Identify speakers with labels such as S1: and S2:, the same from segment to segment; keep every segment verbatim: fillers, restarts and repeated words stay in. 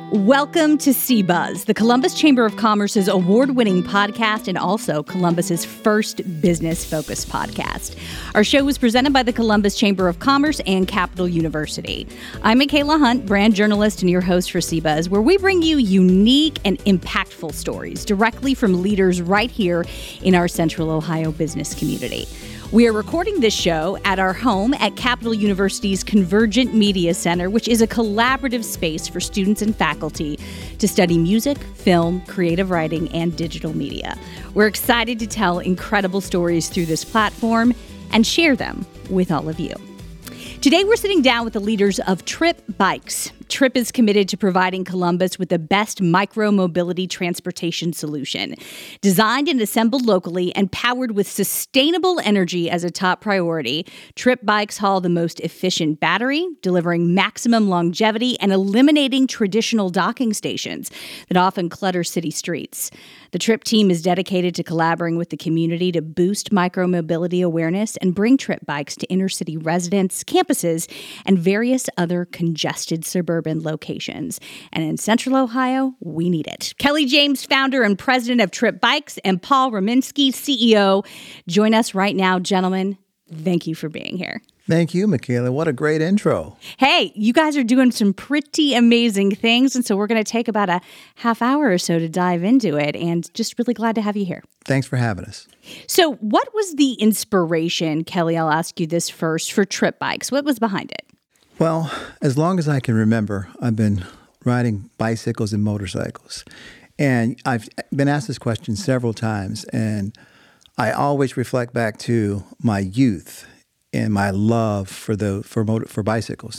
S1: Welcome to C-Buzz, the Columbus Chamber of Commerce's award-winning podcast and also Columbus's first business-focused podcast. Our show was presented by the Columbus Chamber of Commerce and Capital University. I'm Michaela Hunt, brand journalist and your host for C-Buzz, where we bring you unique and impactful stories directly from leaders right here in our Central Ohio business community. We are recording this show at our home at Capital University's Convergent Media Center, which is a collaborative space for students and faculty to study music, film, creative writing, and digital media. We're excited to tell incredible stories through this platform and share them with all of you. Today, we're sitting down with the leaders of Trip Bikes. Trip is committed to providing Columbus with the best micro-mobility transportation solution. Designed and assembled locally and powered with sustainable energy as a top priority, Trip Bikes haul the most efficient battery, delivering maximum longevity and eliminating traditional docking stations that often clutter city streets. The Trip team is dedicated to collaborating with the community to boost micro-mobility awareness and bring Trip Bikes to inner-city residents, campuses, and various other congested suburban locations. And in Central Ohio, we need it. Kelly James, founder and president of Trip Bikes, and Paul Rominski, C E O, join us right now. Gentlemen, thank you for being here.
S2: Thank you, Michaela. What a great intro.
S1: Hey, you guys are doing some pretty amazing things, and so we're going to take about a half hour or so to dive into it, and just really glad to have you here.
S2: Thanks for having us.
S1: So what was the inspiration, Kelly, I'll ask you this first, for Trip Bikes? What was behind it?
S2: Well, as long as I can remember, I've been riding bicycles and motorcycles. And I've been asked this question several times, and I always reflect back to my youth and my love for the for motor, for bicycles.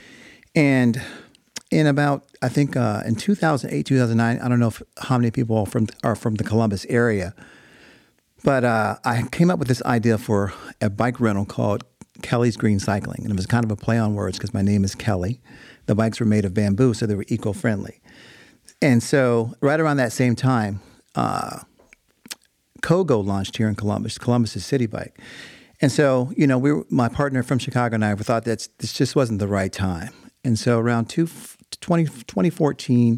S2: And in about, I think uh, in two thousand eight, two thousand nine, I don't know if, how many people are from, are from the Columbus area, but uh, I came up with this idea for a bike rental called Kelly's Green Cycling. And it was kind of a play on words because my name is Kelly. The bikes were made of bamboo, so they were eco-friendly. And so right around that same time, uh, Kogo launched here in Columbus, Columbus's city bike. And so, you know, we were, my partner from Chicago and I thought that this just wasn't the right time. And so around two, twenty, twenty fourteen,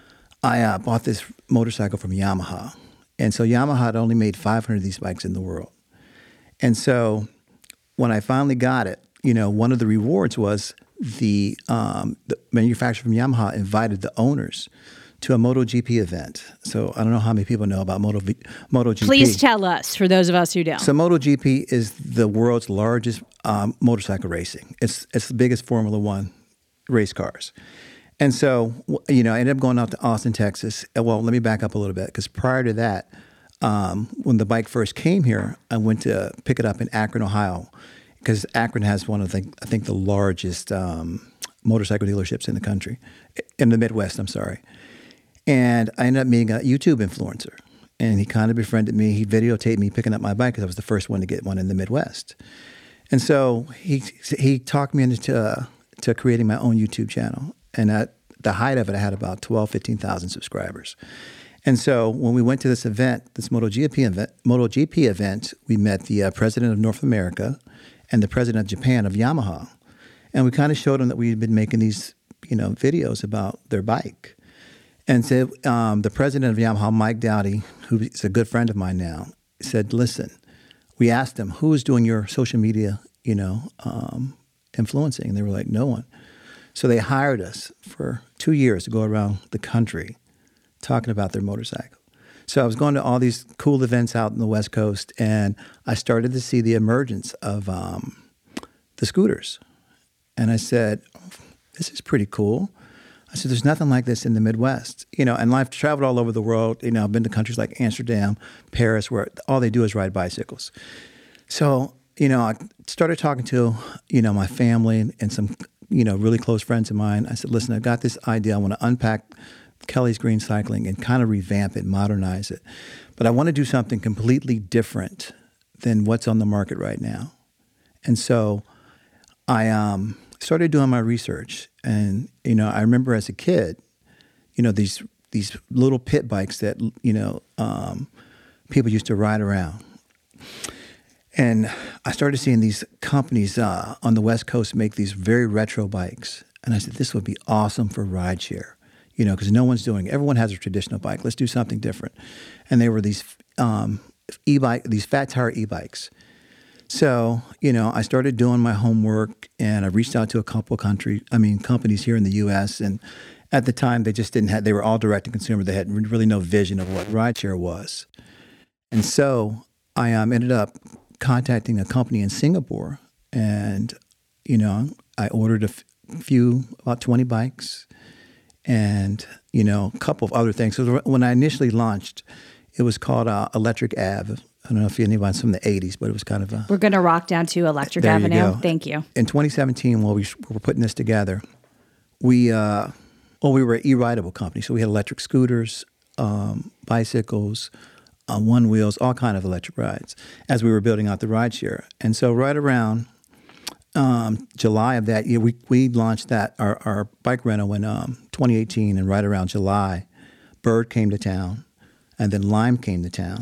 S2: I uh, bought this motorcycle from Yamaha. And so Yamaha had only made five hundred of these bikes in the world. And so when I finally got it, you know, one of the rewards was the, um, the manufacturer from Yamaha invited the owners to a MotoGP event. So I don't know how many people know about Moto MotoGP.
S1: Please tell us, for those of us who don't.
S2: So MotoGP is the world's largest um, motorcycle racing. It's it's the biggest Formula One race cars. And so, you know, I ended up going out to Austin, Texas. Well, let me back up a little bit, because prior to that, um, when the bike first came here, I went to pick it up in Akron, Ohio, because Akron has one of the, I think, the largest um, motorcycle dealerships in the country, in the Midwest, I'm sorry. And I ended up meeting a YouTube influencer, and he kind of befriended me. He videotaped me picking up my bike because I was the first one to get one in the Midwest. And so he he talked me into uh, to creating my own YouTube channel. And at the height of it, I had about twelve, fifteen thousand subscribers. And so when we went to this event, this MotoGP event, MotoGP event, we met the uh, president of North America and the president of Japan of Yamaha. And we kind of showed them that we had been making these, you know, videos about their bike. And so um, the president of Yamaha, Mike Dowdy, who is a good friend of mine now, said, listen, we asked him, who is doing your social media, you know, um, influencing? And they were like, no one. So they hired us for two years to go around the country talking about their motorcycle. So I was going to all these cool events out in the West Coast, and I started to see the emergence of um, the scooters. And I said, oh, this is pretty cool. I said, there's nothing like this in the Midwest. You know, and I've traveled all over the world. You know, I've been to countries like Amsterdam, Paris, where all they do is ride bicycles. So, you know, I started talking to, you know, my family and some, you know, really close friends of mine. I said, listen, I've got this idea. I want to unpack Kelly's Green Cycling and kind of revamp it, modernize it. But I want to do something completely different than what's on the market right now. And so I um, started doing my research. And, you know, I remember as a kid, you know, these these little pit bikes that, you know, um, people used to ride around. And I started seeing these companies uh, on the West Coast make these very retro bikes. And I said, this would be awesome for rideshare. you know, because no one's doing it. Everyone has a traditional bike. Let's do something different. And they were these um, e-bike, these fat tire e-bikes. So, you know, I started doing my homework, and I reached out to a couple of country, I mean, companies here in the U S. And at the time, they just didn't have, they were all direct to consumer. They had really no vision of what rideshare was. And so I um, ended up contacting a company in Singapore, and, you know, I ordered a f- few, about twenty bikes, and, you know, a couple of other things. So when I initially launched, it was called uh, Electric Ave. I don't know if anybody's from the eighties, but it was kind of a...
S1: We're going to rock down to Electric
S2: there
S1: Avenue.
S2: You go.
S1: Thank you.
S2: In twenty seventeen, while we were putting this together, we, uh, well, we were an e-rideable company. So we had electric scooters, um, bicycles, uh, one wheels, all kind of electric rides as we were building out the rideshare. And so right around um, July of that year, we, we launched that, our, our bike rental in um, twenty eighteen. And right around July, Bird came to town, and then Lime came to town.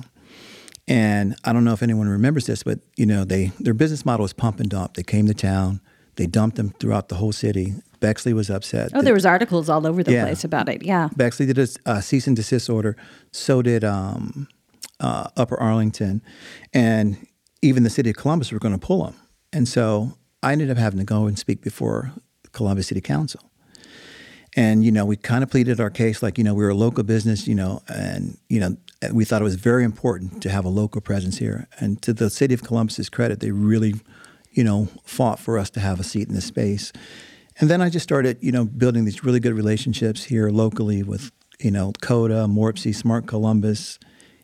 S2: And I don't know if anyone remembers this, but, you know, they their business model was pump and dump. They came to town. They dumped them throughout the whole city. Bexley was upset.
S1: Oh, there was articles all over the
S2: yeah.
S1: place about it. Yeah.
S2: Bexley did a uh, cease and desist order. So did um, uh, Upper Arlington. And even the city of Columbus were going to pull them. And so I ended up having to go and speak before Columbus City Council. And, you know, we kind of pleaded our case like, you know, we were a local business, you know, and, you know, we thought it was very important to have a local presence here. And to the city of Columbus's credit, they really, you know, fought for us to have a seat in this space. And then I just started, you know, building these really good relationships here locally with, you know, CODA, Morpsey, Smart Columbus.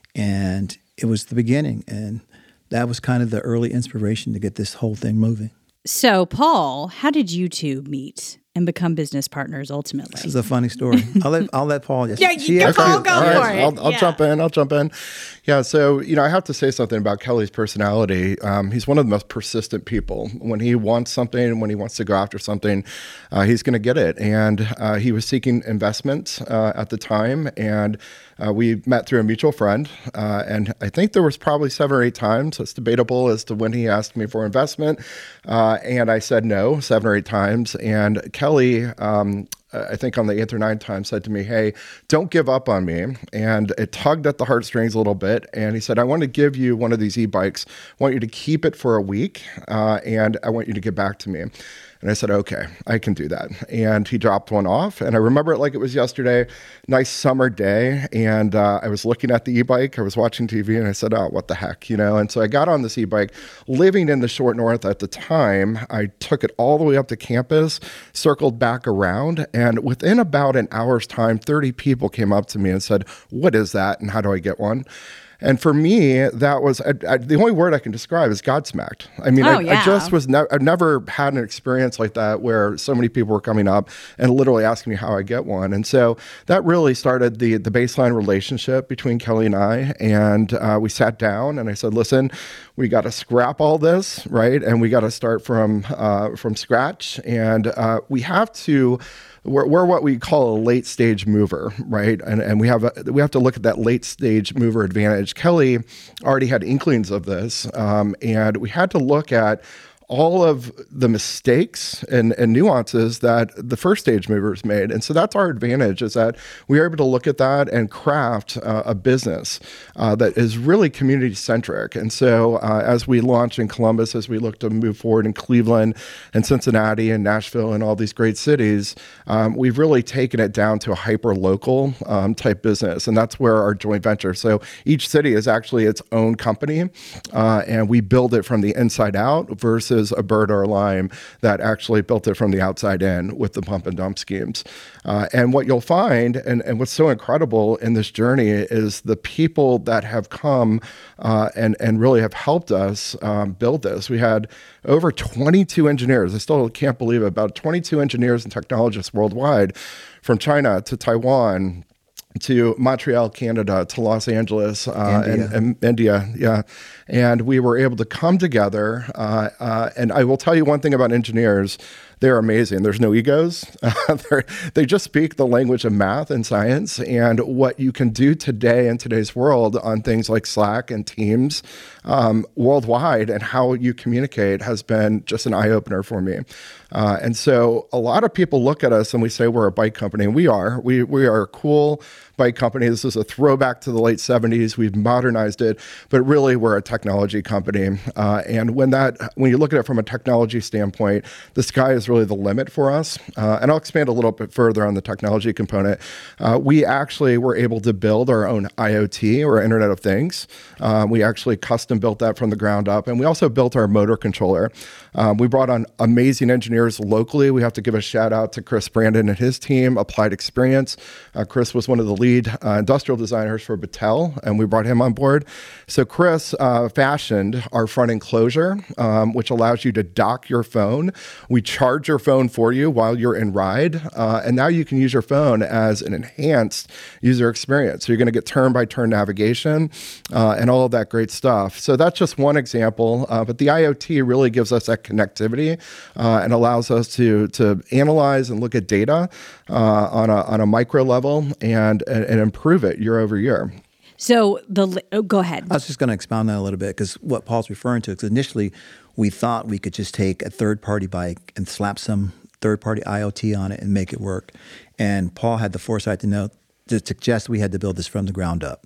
S2: And it was the beginning. And that was kind of the early inspiration to get this whole thing moving.
S1: So, Paul, how did you two meet and become business partners ultimately?
S2: This is a funny story. I'll let I'll let Paul just.
S1: Yeah, you can Paul go
S3: All
S1: for
S3: right,
S1: it.
S3: I'll, I'll
S1: yeah.
S3: jump in. I'll jump in. Yeah. So you know, I have to say something about Kelly's personality. Um, he's one of the most persistent people. When he wants something, and when he wants to go after something, uh, he's going to get it. And uh, he was seeking investment uh, at the time, and uh, we met through a mutual friend. Uh, and I think there was probably seven or eight times. It's debatable as to when he asked me for investment, uh, and I said no seven or eight times. And Kelly. Um, Um, I think on the eighth or ninth time said to me, hey, don't give up on me. And it tugged at the heartstrings a little bit. And he said, I want to give you one of these e-bikes. I want you to keep it for a week. Uh, and I want you to get back to me. And I said, okay, I can do that. And he dropped one off. And I remember it like it was yesterday, nice summer day. And uh, I was looking at the e-bike. I was watching T V and I said, oh, what the heck, you know? And so I got on this e-bike. Living in the Short North at the time, I took it all the way up to campus, circled back around. And within about an hour's time, thirty people came up to me and said, what is that? And how do I get one? And for me, that was I, I, the only word I can describe is Godsmacked. I mean,
S1: oh,
S3: I,
S1: yeah.
S3: I just was ne- I've never had an experience like that where so many people were coming up and literally asking me how I get one. And so that really started the the baseline relationship between Kelly and I. And uh, we sat down and I said, listen, we got to scrap all this, right? And we got to start from uh, from scratch. And uh, we have to. We're, we're what we call a late stage mover, right? And and we have a, we have to look at that late stage mover advantage. Kelly already had inklings of this, um, and we had to look at all of the mistakes and, and nuances that the first stage movers made. And so that's our advantage, is that we are able to look at that and craft uh, a business uh, that is really community centric. And so uh, as we launch in Columbus, as we look to move forward in Cleveland and Cincinnati and Nashville and all these great cities, um, we've really taken it down to a hyper local um, type business. And that's where our joint venture. So each city is actually its own company, uh, and we build it from the inside out versus a Bird or a Lime that actually built it from the outside in with the pump and dump schemes. Uh, and what you'll find, and, and what's so incredible in this journey, is the people that have come uh, and, and really have helped us um, build this. We had over twenty-two engineers. I still can't believe it, about twenty-two engineers and technologists worldwide, from China to Taiwan, to Montreal, Canada, to Los Angeles, uh,
S2: India.
S3: And, and India, yeah. And we were able to come together. Uh, uh, and I will tell you one thing about engineers. they're amazing. There's no egos. Uh, they just speak the language of math and science, and what you can do today in today's world on things like Slack and Teams um, worldwide, and how you communicate has been just an eye-opener for me. Uh, and so a lot of people look at us and we say we're a bike company, and we are. We we are a cool bike company. This is a throwback to the late seventies. We've modernized it, but really we're a technology company. Uh, and when that, when you look at it from a technology standpoint, the sky is really the limit for us. Uh, and I'll expand a little bit further on the technology component. Uh, we actually were able to build our own I O T, or Internet of Things. Um, we actually custom built that from the ground up, and we also built our motor controller. Um, we brought on amazing engineers locally. We have to give a shout out to Chris Brandon and his team, Applied Experience. Uh, Chris was one of the lead uh, industrial designers for Battelle, and we brought him on board. So Chris uh, fashioned our front enclosure, um, which allows you to dock your phone. We charge your phone for you while you're in ride, uh, and now you can use your phone as an enhanced user experience. So you're going to get turn-by-turn navigation uh, and all of that great stuff. So that's just one example, uh, but the I O T really gives us that connectivity uh, and allows us to to analyze and look at data uh, on a on a micro level and, and and improve it year over year.
S1: So the oh, go ahead.
S2: I was just going to expound on that a little bit, because what Paul's referring to, because initially we thought we could just take a third-party bike and slap some third-party I O T on it and make it work. And Paul had the foresight to know to suggest we had to build this from the ground up.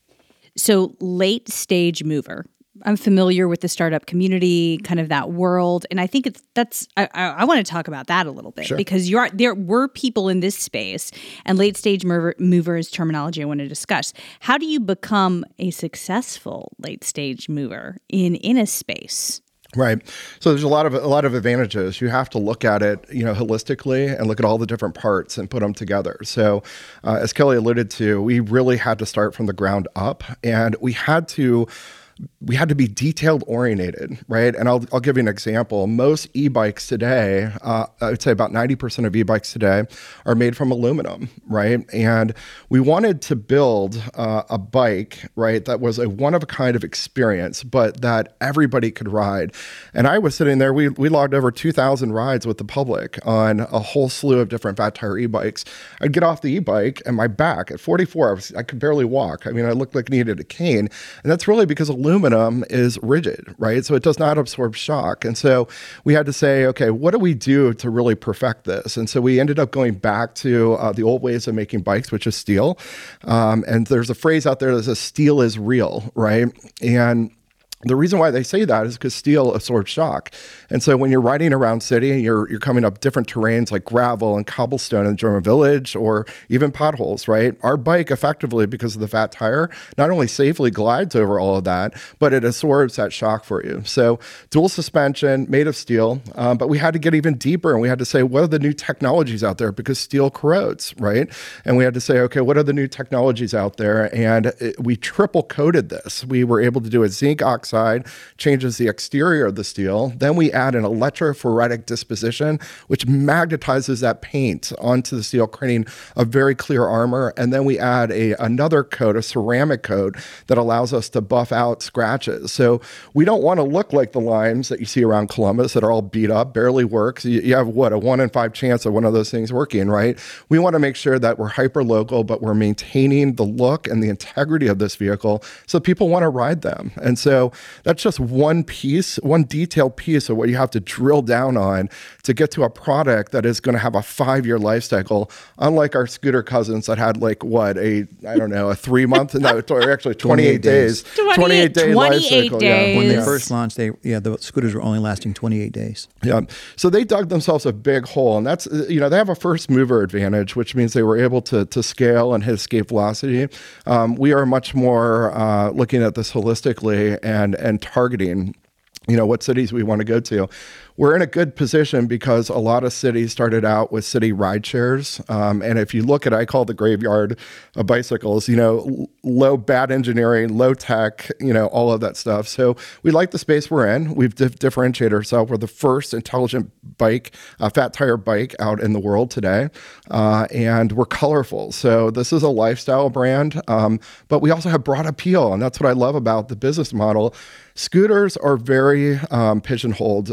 S1: So late stage mover. I'm familiar with the startup community, kind of that world, and I think it's that's. I, I, I want to talk about that a little bit
S3: Sure.
S1: because you're there were people in this space, and late stage mover, mover is terminology I want to discuss. How do you become a successful late stage mover in in a space?
S3: Right. So there's a lot of a lot of advantages. You have to look at it, you know, holistically and look at all the different parts and put them together. So uh, as Kelly alluded to, we really had to start from the ground up, and we had to we had to be detailed oriented, right? And I'll, I'll give you an example. Most e-bikes today, uh, I would say about ninety percent of e-bikes today are made from aluminum, right? And we wanted to build uh, a bike, right, that was a one-of-a-kind of experience, but that everybody could ride. And I was sitting there, we, we logged over two thousand rides with the public on a whole slew of different fat tire e-bikes. I'd get off the e-bike and my back, at forty-four, I, was, I could barely walk. I mean, I looked like I needed a cane. And that's really because aluminum is rigid, right? So it does not absorb shock. And so we had to say, okay, what do we do to really perfect this? And so we ended up going back to uh, the old ways of making bikes, which is steel. Um, and there's a phrase out there that says steel is real, right? And the reason why they say that is because steel absorbs shock. And so when you're riding around city, you're you're coming up different terrains like gravel and cobblestone in German Village, or even potholes, right? Our bike effectively, because of the fat tire, not only safely glides over all of that, but it absorbs that shock for you. So dual suspension, made of steel, um, but we had to get even deeper, and we had to say, what are the new technologies out there? Because steel corrodes, right? And we had to say, okay, what are the new technologies out there? And it, we triple coated this. We were able to do a zinc oxide, changes the exterior of the steel. Then we add an electrophoretic disposition, which magnetizes that paint onto the steel, creating a very clear armor. And then we add a another coat, a ceramic coat, that allows us to buff out scratches. So we don't want to look like the limes that you see around Columbus that are all beat up, barely works. You, you have, what, a one in five chance of one of those things working, right? We want to make sure that we're hyper-local, but we're maintaining the look and the integrity of this vehicle so people want to ride them. And so that's just one piece, one detailed piece of what you have to drill down on to get to a product that is going to have a five-year life cycle, unlike our scooter cousins that had like, what, a, I don't know, a three-month, no, or actually twenty-eight days.
S1: twenty-eight,
S2: day
S1: life cycle. Days.
S2: Yeah. When they first launched, they yeah, the scooters were only lasting twenty-eight days.
S3: Yeah. So they dug themselves a big hole, and that's, you know, they have a first mover advantage, which means they were able to to scale and hit escape velocity. Um, we are much more uh, looking at this holistically and and targeting, you know, what cities we want to go to. We're in a good position because a lot of cities started out with city ride shares. Um, and if you look at, I call the graveyard of bicycles, you know, low, bad engineering, low tech, you know, all of that stuff. So we like the space we're in. We've dif- differentiated ourselves. We're the first intelligent bike, uh, fat tire bike out in the world today. Uh, and we're colorful. So this is a lifestyle brand, um, but we also have broad appeal. And that's what I love about the business model. Scooters are very um, pigeonholed uh, to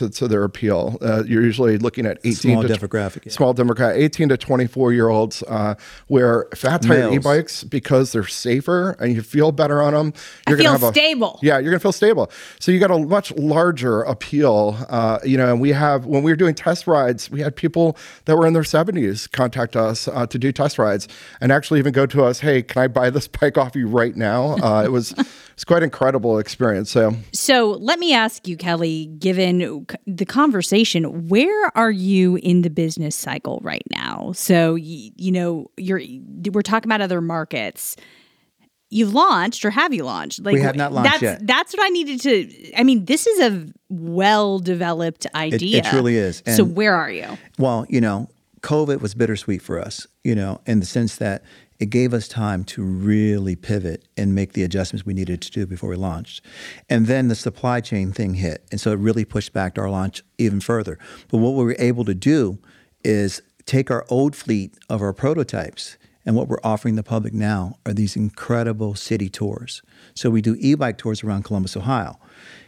S3: opposites of their appeal. Uh, you're usually looking at eighteen
S2: small
S3: to
S2: demographic, yeah.
S3: small demographic, eighteen to twenty-four year olds, uh, where fat tire e-bikes, because they're safer and you feel better on them, you're
S1: I feel
S3: gonna have
S1: stable.
S3: A, yeah, you're gonna feel stable. So you got a much larger appeal. Uh, you know, and we have when we were doing test rides, we had people that were in their seventies contact us uh, to do test rides, and actually even go to us, hey, can I buy this bike off you right now? Uh, it was it's quite an incredible experience. So,
S1: so let me ask you, Kelly, given the conversation, where are you in the business cycle right now? So, you, you know, you're we're talking about other markets. You've launched, or have you launched? Like,
S2: we have not launched
S1: that's,
S2: yet.
S1: That's what I needed to. I mean, this is a well-developed idea.
S2: It, it truly is. And,
S1: so, where are you?
S2: Well, you know, COVID was bittersweet for us. You know, in the sense that it gave us time to really pivot and make the adjustments we needed to do before we launched. And then the supply chain thing hit. And so it really pushed back our launch even further. But what we were able to do is take our old fleet of our prototypes, and what we're offering the public now are these incredible city tours. So we do e-bike tours around Columbus, Ohio.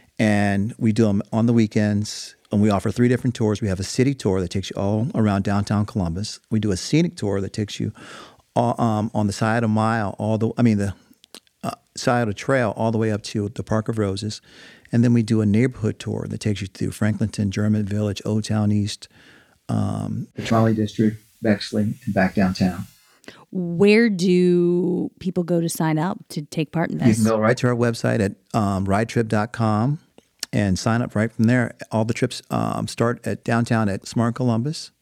S2: And we do them on the weekends. And we offer three different tours. We have a city tour that takes you all around downtown Columbus. We do a scenic tour that takes you all, um, on the side of a mile, all the I mean the uh, side of the trail, all the way up to the Park of Roses, and then we do a neighborhood tour that takes you through Franklinton, German Village, Old Town East, um, the Trolley District, Bexley, and back downtown.
S1: Where do people go to sign up to take part in this?
S2: You can go right to our website at um, ride trip dot com and sign up right from there. All the trips um, start at downtown at Smart Columbus.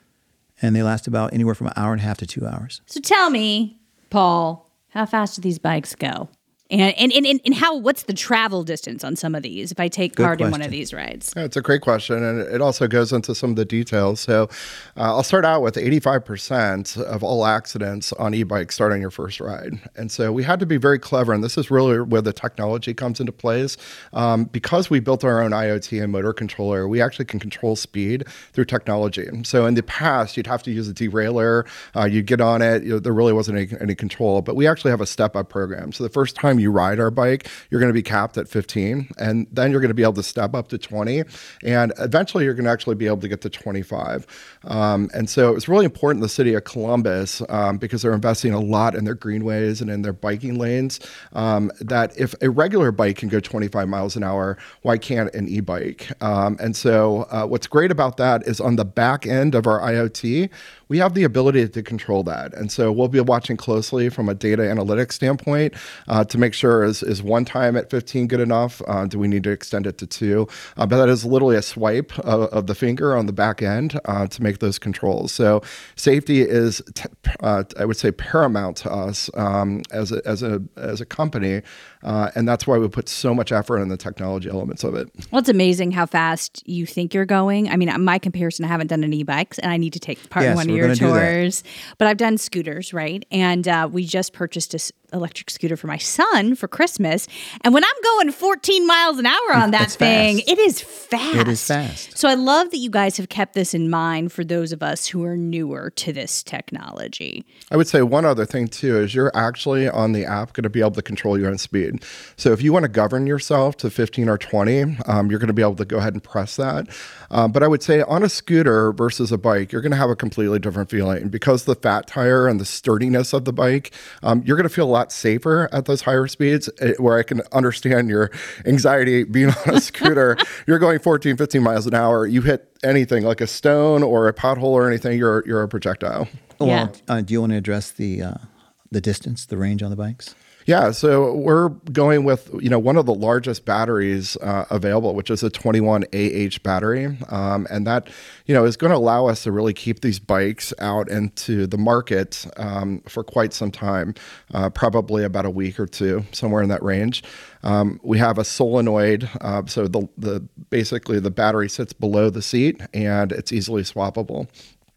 S2: And they last about anywhere from an hour and a half to two hours.
S1: So tell me, Paul, how fast do these bikes go? And and, and, and how what's the travel distance on some of these if I take
S2: Good
S1: part
S2: question.
S1: in one of these rides?
S3: Yeah, it's a great question, and it also goes into some of the details. So uh, I'll start out with eighty-five percent of all accidents on e-bikes start on your first ride. And so we had to be very clever, and this is really where the technology comes into place. Um, because we built our own I O T and motor controller, we actually can control speed through technology. So in the past, you'd have to use a derailleur, uh, you'd get on it, you know, there really wasn't any, any control, but we actually have a step-up program. So the first time you ride our bike, you're going to be capped at fifteen, and then you're going to be able to step up to twenty, and eventually you're going to actually be able to get to twenty-five. Um, and so it was really important in the city of Columbus, um, because they're investing a lot in their greenways and in their biking lanes, um, that if a regular bike can go twenty-five miles an hour, why can't an e-bike? Um, and so uh, what's great about that is on the back end of our I O T, we have the ability to control that. And so we'll be watching closely from a data analytics standpoint uh, to make sure is, is one time at fifteen good enough? Uh, do we need to extend it to two? Uh, but that is literally a swipe of, of the finger on the back end uh, to make those controls. So safety is, t- uh, I would say, paramount to us um, as, a, as, a, as a company. Uh, and that's why we put so much effort in the technology elements of it.
S1: Well, it's amazing how fast you think you're going. I mean, my comparison, I haven't done any e-bikes, and I need to take part
S2: yes,
S1: in one of
S2: we're
S1: your
S2: gonna
S1: tours. But I've done scooters, right? And uh, we just purchased a s- electric scooter for my son for Christmas. And when I'm going fourteen miles an hour on that
S2: It's
S1: thing,
S2: fast.
S1: it is fast.
S2: It is fast.
S1: So I love that you guys have kept this in mind for those of us who are newer to this technology.
S3: I would say one other thing too is you're actually on the app going to be able to control your own speed. So if you want to govern yourself to fifteen or twenty, um, you're going to be able to go ahead and press that. Um, but I would say on a scooter versus a bike, you're going to have a completely different feeling because the fat tire and the sturdiness of the bike, um, you're going to feel a lot safer at those higher speeds, where I can understand your anxiety being on a scooter. You're going fourteen, fifteen miles an hour. You hit anything like a stone or a pothole or anything, you're you're a projectile.
S2: Well,
S1: Yeah.
S2: uh, do you want to address the uh, the distance, the range on the bikes?
S3: Yeah, so we're going with, you know, one of the largest batteries uh, available, which is a twenty-one A H battery. Um, and that, you know, is going to allow us to really keep these bikes out into the market um, for quite some time, uh, probably about a week or two, somewhere in that range. Um, we have a solenoid, uh, so the, the basically the battery sits below the seat and it's easily swappable.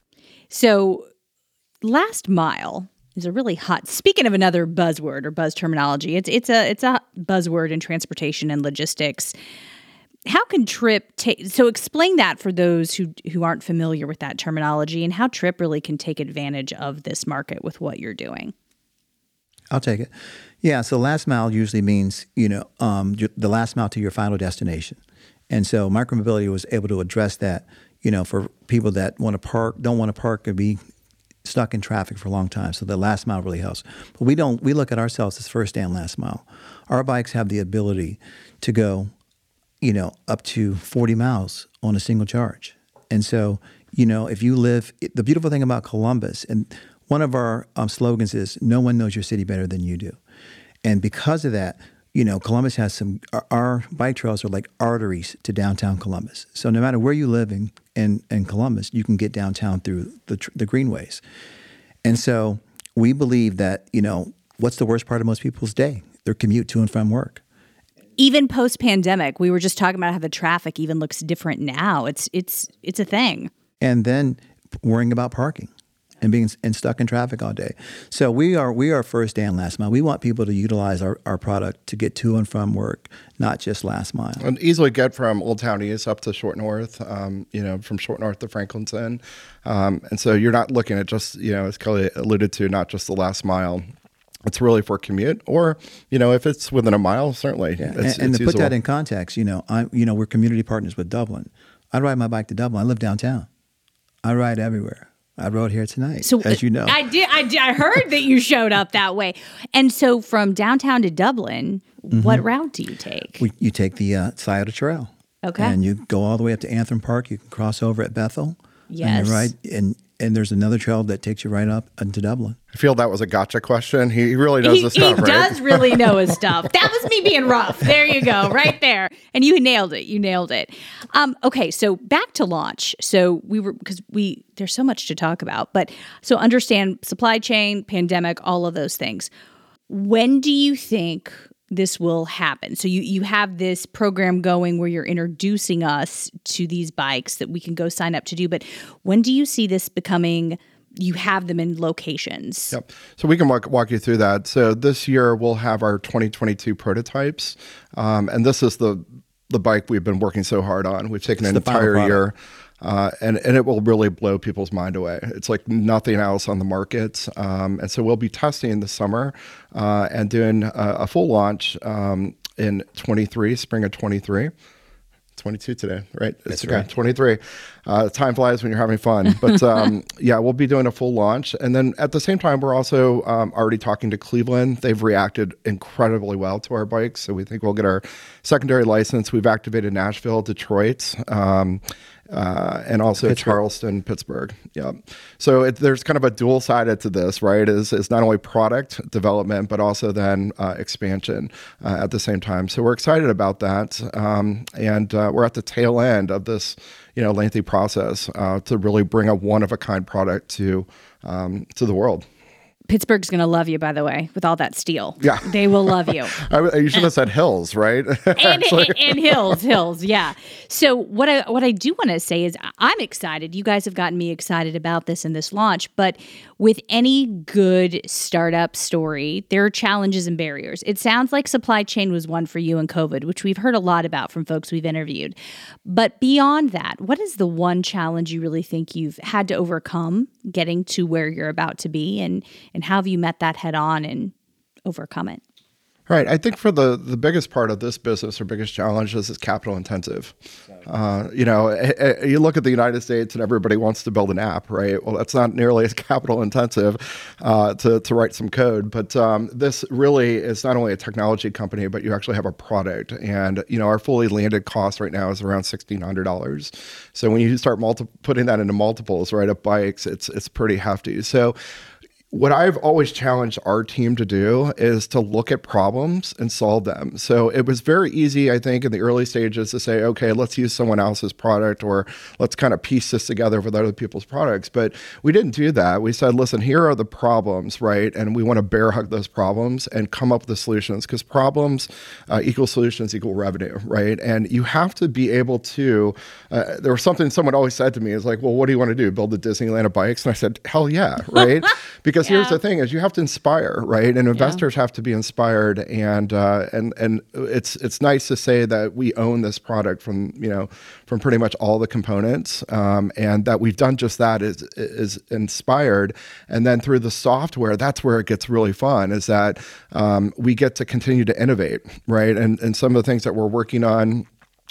S1: So last mile is a really hot. Speaking of another buzzword or buzz terminology, it's it's a it's a buzzword in transportation and logistics. How can Trip take? So explain that for those who who aren't familiar with that terminology, and how Trip really can take advantage of this market with what you're doing.
S2: I'll take it. Yeah. So last mile usually means, you know, um, your- the last mile to your final destination. And so micromobility was able to address that, you know, for people that want to park, don't want to park, or be stuck in traffic for a long time. So the last mile really helps. But we don't, we look at ourselves as first and last mile. Our bikes have the ability to go, you know, up to forty miles on a single charge. And so, you know, if you live, the beautiful thing about Columbus, and one of our um, slogans is, no one knows your city better than you do. And because of that, you know, Columbus has some, our, our bike trails are like arteries to downtown Columbus. So no matter where you live in, in, in Columbus, you can get downtown through the, the greenways. And so we believe that, you know, what's the worst part of most people's day? Their commute to and from work.
S1: Even post-pandemic, we were just talking about how the traffic even looks different now. It's it's it's a thing.
S2: And then worrying about parking and being and stuck in traffic all day. So we are we are first and last mile. We want people to utilize our, our product to get to and from work, not just last mile.
S3: And easily get from Old Town East up to Short North, um, you know, from Short North to Franklin's Inn. Um, and so you're not looking at just, you know, as Kelly alluded to, not just the last mile. It's really for commute, or, you know, if it's within a mile, certainly.
S2: Yeah.
S3: It's,
S2: and
S3: it's
S2: and to
S3: usable.
S2: put that in context, you know, I you know we're community partners with Dublin. I ride my bike to Dublin. I live downtown. I ride everywhere. I rode here tonight,
S1: so,
S2: as you know.
S1: I did. I, did, I heard that you showed up that way. And so from downtown to Dublin, mm-hmm. what route do you take?
S2: We, you take the uh, Scioto Trail.
S1: Okay.
S2: And you go all the way up to Antrim Park. You can cross over at Bethel.
S1: Yes.
S2: And you ride, and, and there's another trail that takes you right up into Dublin.
S3: I feel that was a gotcha question. He really knows
S1: he,
S3: the stuff,
S1: he
S3: right?
S1: He does really know his stuff. That was me being rough. There you go, right there. And you nailed it. You nailed it. Um, okay, so back to launch. So we were, because we, there's so much to talk about, but so understand supply chain, pandemic, all of those things. When do you think this will happen? So you, you have this program going where you're introducing us to these bikes that we can go sign up to do, but when do you see this becoming, you have them in locations?
S3: Yep. So we can walk, walk you through that. So this year we'll have our twenty twenty-two prototypes. Um, and this is the, the bike we've been working so hard on. We've taken
S2: it's
S3: an entire year. Uh, and, and it will really blow people's mind away. It's like nothing else on the market. Um, and so we'll be testing this summer uh, and doing a, a full launch um, in twenty-three, spring of twenty-three. twenty-two today, right?
S2: That's
S3: it's okay,
S2: right.
S3: twenty-three. Uh, time flies when you're having fun. But um, yeah, we'll be doing a full launch. And then at the same time, we're also um, already talking to Cleveland. They've reacted incredibly well to our bikes. So we think we'll get our secondary license. We've activated Nashville, Detroit, um, uh, and also
S2: Pittsburgh.
S3: Charleston, Pittsburgh. Yeah. So it, there's kind of a dual sided to this, right? Is is not only product development, but also then uh, expansion uh, at the same time. So we're excited about that. Um, and uh, we're at the tail end of this, you know, lengthy process uh, to really bring a one of a kind product to um, to the world.
S1: Pittsburgh's going to love you, by the way, with all that steel.
S3: Yeah.
S1: They will love you.
S3: I, you should have said hills, right?
S1: and, and, and hills, hills, yeah. So what I what I do want to say is I'm excited. You guys have gotten me excited about this and this launch, but with any good startup story, there are challenges and barriers. It sounds like supply chain was one for you in COVID, which we've heard a lot about from folks we've interviewed. But beyond that, what is the one challenge you really think you've had to overcome getting to where you're about to be, and and how have you met that head on and overcome it?
S3: Right. I think for the, the biggest part of this business or biggest challenge is it's capital intensive. Uh, you know, you look at the United States and everybody wants to build an app, right? Well, that's not nearly as capital intensive uh, to, to write some code. But um, this really is not only a technology company, but you actually have a product. And, you know, our fully landed cost right now is around sixteen hundred dollars. So when you start multi- putting that into multiples, right, of bikes, it's it's pretty hefty. So what I've always challenged our team to do is to look at problems and solve them. So it was very easy, I think, in the early stages to say, okay, let's use someone else's product, or let's kind of piece this together with other people's products. But we didn't do that. We said, listen, here are the problems, right? And we want to bear hug those problems and come up with the solutions, because problems uh, equal solutions equal revenue, right? And you have to be able to, uh, there was something someone always said to me, is like, well, what do you want to do? Build the Disneyland of bikes? And I said, hell yeah, right? Because Because yeah. here's the thing: is you have to inspire, right? And investors yeah. have to be inspired, and uh, and and it's it's nice to say that we own this product from you know from pretty much all the components, um, and that we've done just that is is inspired, and then through the software, that's where it gets really fun. Is that um, we get to continue to innovate, right? And and some of the things that we're working on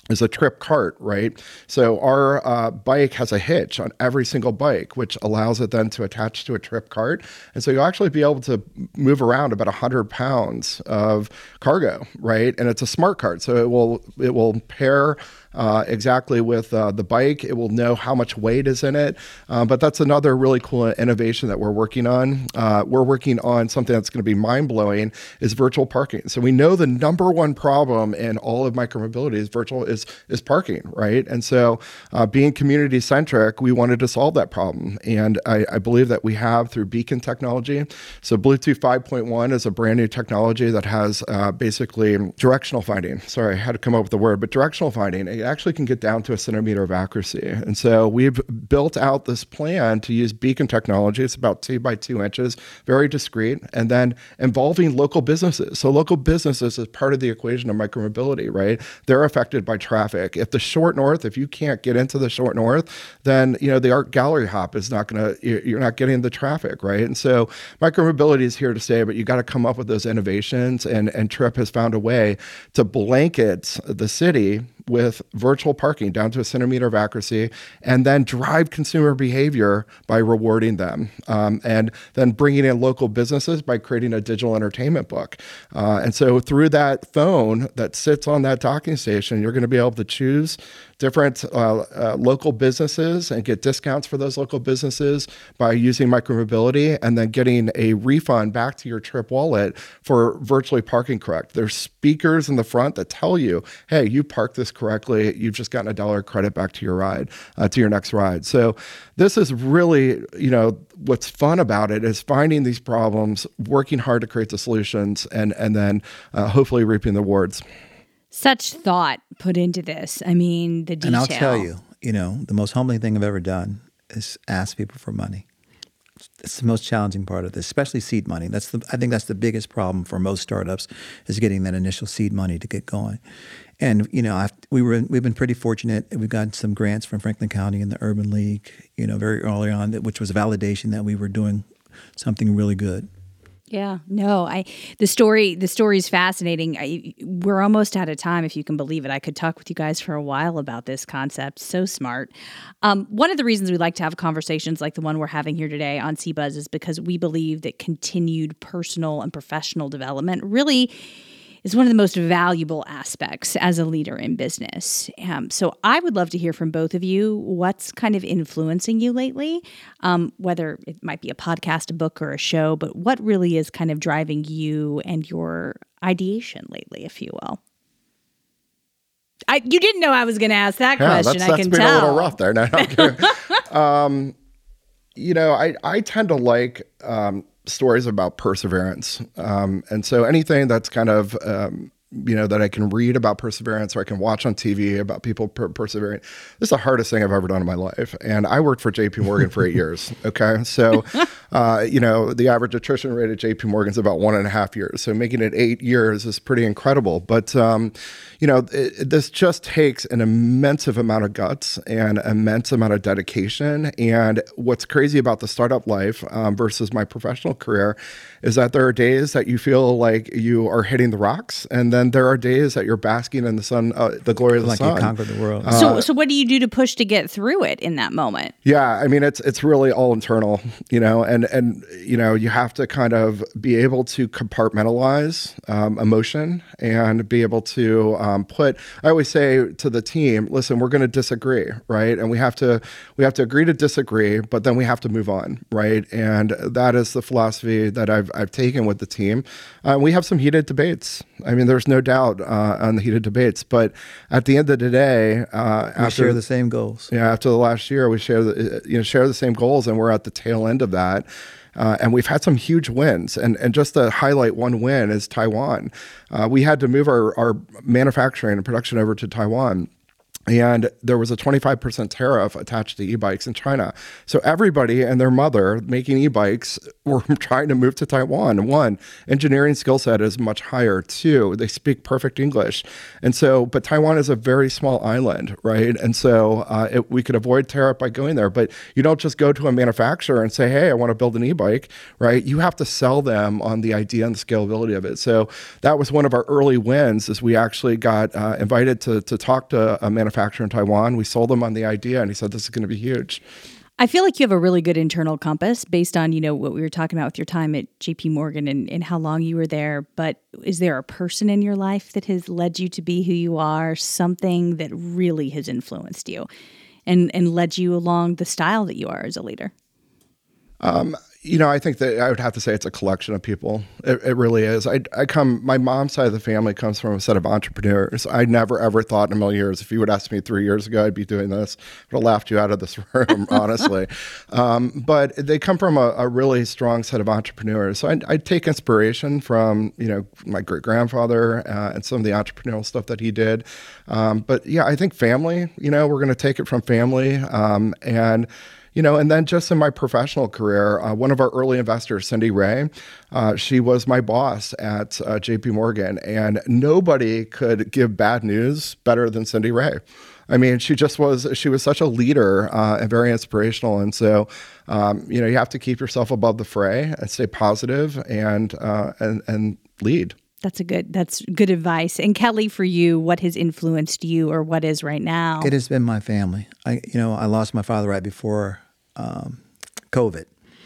S3: is a trip cart, right? So our uh, bike has a hitch on every single bike, which allows it then to attach to a trip cart. And so you'll actually be able to move around about one hundred pounds of cargo, right? And it's a smart cart. So it will it will pair Uh, exactly with uh, the bike. It will know how much weight is in it. Uh, but that's another really cool innovation that we're working on. Uh, we're working on something that's going to be mind-blowing is virtual parking. So we know the number one problem in all of micromobility is virtual is is parking, right? And so uh, being community-centric, we wanted to solve that problem. And I, I believe that we have through Beacon technology. So Bluetooth five point one is a brand new technology that has uh, basically directional finding. Sorry, I had to come up with the word, but directional finding. It actually can get down to a centimeter of accuracy. And so we've built out this plan to use Beacon technology. It's about two by two inches, very discreet, and then involving local businesses. So local businesses is part of the equation of micromobility, right? They're affected by traffic. If the short north, if you can't get into the short north, then, you know, the art gallery hop is not going to, you're not getting the traffic, right? And so micromobility is here to stay, but you got to come up with those innovations. And, and Trip has found a way to blanket the city with virtual parking down to a centimeter of accuracy, and then drive consumer behavior by rewarding them. Um, and then bringing in local businesses by creating a digital entertainment book. Uh, and so through that phone that sits on that docking station, you're going to be able to choose different uh, uh, local businesses and get discounts for those local businesses by using micromobility, and then getting a refund back to your Trip wallet for virtually parking correct. There's speakers in the front that tell you, hey, you parked this correctly. You've just gotten a dollar credit back to your ride, uh, to your next ride. So this is really, you know, what's fun about it is finding these problems, working hard to create the solutions, and, and then uh, hopefully reaping the rewards.
S1: Such thought put into this. I mean, the detail.
S2: And I'll tell you, you know, the most humbling thing I've ever done is ask people for money. It's the most challenging part of this, especially seed money. That's the I think that's the biggest problem for most startups is getting that initial seed money to get going. And you know, I've, we were we've been pretty fortunate. We've gotten some grants from Franklin County and the Urban League, you know, very early on, which was a validation that we were doing something really good.
S1: Yeah, no, I the story the story is fascinating. I, we're almost out of time, if you can believe it. I could talk with you guys for a while about this concept. So smart. Um, one of the reasons we like to have conversations like the one we're having here today on C-Buzz is because we believe that continued personal and professional development really is one of the most valuable aspects as a leader in business. Um, so I would love to hear from both of you what's kind of influencing you lately, um, whether it might be a podcast, a book, or a show, but what really is kind of driving you and your ideation lately, if you will. I, you didn't know I was going to ask that
S3: yeah,
S1: question,
S3: that's,
S1: I
S3: that's
S1: can
S3: been
S1: tell.
S3: a little rough there. No, no, um, you know, I, I tend to like um, stories about perseverance. Um, and so anything that's kind of, um, you know, that I can read about perseverance or I can watch on T V about people per- persevering. This is the hardest thing I've ever done in my life. And I worked for J P Morgan for eight years. Okay. So, uh, you know, the average attrition rate at J P Morgan is about one and a half years. So making it eight years is pretty incredible. But, um, you know, it, this just takes an immense amount of guts and immense amount of dedication. And what's crazy about the startup life um, versus my professional career is that there are days that you feel like you are hitting the rocks, and then there are days that you're basking in the sun, uh, the glory of the
S2: like
S3: sun.
S2: Like you conquered the world.
S3: Uh,
S1: So, so what do you do to push to get through it in that moment?
S3: Yeah, I mean, it's it's really all internal, you know, and and you know, you have to kind of be able to compartmentalize um, emotion and be able to um, put. I always say to the team, listen, we're going to disagree, right? And we have to we have to agree to disagree, but then we have to move on, right? And that is the philosophy that I've I've taken with the team. Uh, we have some heated debates. I mean, there's no doubt uh, on the heated debates, but at the end of the day, uh,
S2: we
S3: after,
S2: share the same goals.
S3: Yeah, after the last year, we share the you know share the same goals, and we're at the tail end of that. Uh, and we've had some huge wins. And and just to highlight one win is Taiwan. Uh, we had to move our, our manufacturing and production over to Taiwan. And there was a twenty-five percent tariff attached to e-bikes in China. So everybody and their mother making e-bikes were trying to move to Taiwan. One, engineering skill set is much higher. Two, they speak perfect English. And so, but Taiwan is a very small island, right? And so uh, it, we could avoid tariff by going there. But you don't just go to a manufacturer and say, hey, I want to build an e-bike, right? You have to sell them on the idea and the scalability of it. So that was one of our early wins, is we actually got uh, invited to, to talk to a manufacturer in Taiwan. We sold him on the idea, and he said, this is going to be huge.
S1: I feel like you have a really good internal compass based on, you know, what we were talking about with your time at J P Morgan and, and how long you were there. But is there a person in your life that has led you to be who you are, something that really has influenced you and, and led you along the style that you are as a leader?
S3: Um, you know, I think that I would have to say it's a collection of people. It, it really is. I, I come, my mom's side of the family comes from a set of entrepreneurs. I never, ever thought in a million years, if you would ask me three years ago, I'd be doing this. I would have laughed you out of this room, honestly. Um, but they come from a, a really strong set of entrepreneurs. So I, I take inspiration from, you know, my great grandfather uh, and some of the entrepreneurial stuff that he did. Um, but yeah, I think family, you know, we're going to take it from family. Um, and You know, and then just in my professional career, uh, one of our early investors, Cindy Ray, uh, she was my boss at uh, J P Morgan, and nobody could give bad news better than Cindy Ray. I mean, she just was, she was such a leader uh, and very inspirational. And so, um, you know, you have to keep yourself above the fray and stay positive and, uh, and, and lead.
S1: That's a good, that's good advice. And Kelly, for you, what has influenced you or what is right now?
S2: It has been my family. I, you know, I lost my father right before um, COVID,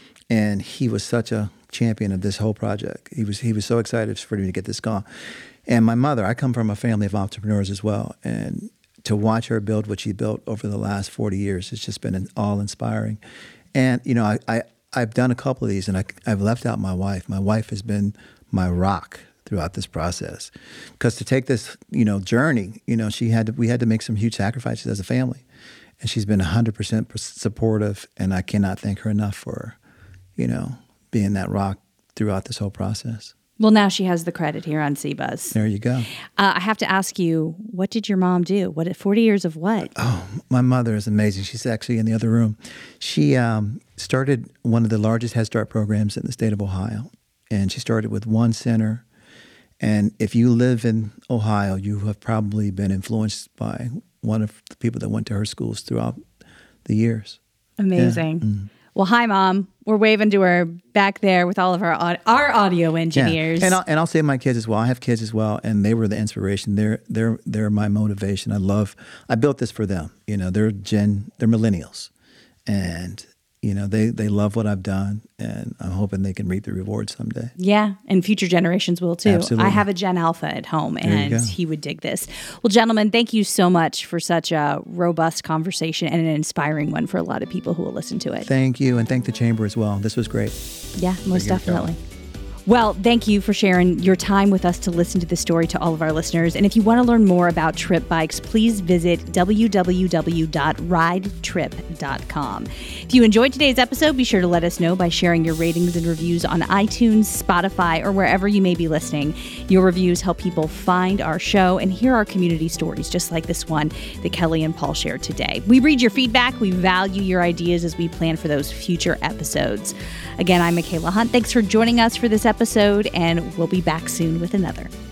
S2: and he was such a champion of this whole project. He was, he was so excited for me to get this gone. And my mother, I come from a family of entrepreneurs as well. And to watch her build what she built over the last forty years, it's just been an all-inspiring. And, you know, I, I, I've done a couple of these, and I, I've left out my wife. My wife has been my rock throughout this process. Because to take this, you know, journey, you know, she had to, we had to make some huge sacrifices as a family. And she's been one hundred percent supportive, and I cannot thank her enough for, you know, being that rock throughout this whole process.
S1: Well, now she has the credit here on C-Buzz.
S2: There you go.
S1: Uh, I have to ask you, what did your mom do? What forty years of what?
S2: Oh, my mother is amazing. She's actually in the other room. She um, started one of the largest Head Start programs in the state of Ohio. And she started with one center. And if you live in Ohio, you have probably been influenced by one of the people that went to her schools throughout the years.
S1: Amazing. Yeah. Mm-hmm. Well, hi, Mom. We're waving to her back there with all of our our audio engineers.
S2: Yeah. And I'll, and I'll say my kids as well. I have kids as well, and they were the inspiration. They're they're they're my motivation. I love. I built this for them. You know, they're Gen. They're millennials, and you know they they love what I've done, and I'm hoping they can reap the rewards someday.
S1: Yeah, and future generations will too.
S2: Absolutely.
S1: I have a Gen Alpha at home, and he would dig this. Well, gentlemen, thank you so much for such a robust conversation and an inspiring one for a lot of people who will listen to it.
S2: Thank you, and thank the Chamber as well. This was great.
S1: Yeah, most definitely. Well, thank you for sharing your time with us to listen to this story to all of our listeners. And if you want to learn more about Trip Bikes, please visit w w w dot ride trip dot com. If you enjoyed today's episode, be sure to let us know by sharing your ratings and reviews on iTunes, Spotify, or wherever you may be listening. Your reviews help people find our show and hear our community stories, just like this one that Kelly and Paul shared today. We read your feedback. We value your ideas as we plan for those future episodes. Again, I'm Michaela Hunt. Thanks for joining us for this episode, and we'll be back soon with another.